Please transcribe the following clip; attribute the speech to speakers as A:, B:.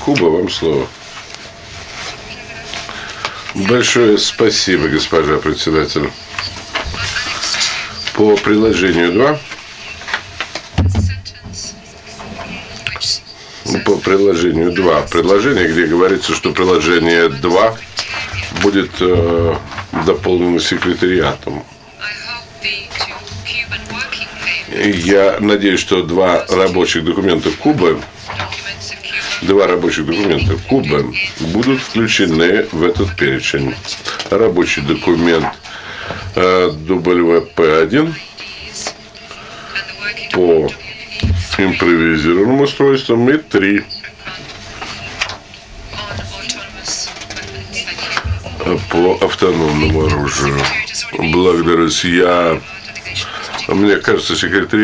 A: Куба, вам слово. Большое спасибо, госпожа председатель. По приложению 2. По приложению 2. Предложение, где говорится, что приложение 2 будет дополнено секретариатом. Я надеюсь, что два рабочих документа Кубы будут включены в этот перечень. Рабочий документ WP1 по импровизированным устройствам и 3 по автономному оружию. Благодарю. Мне кажется, секретарь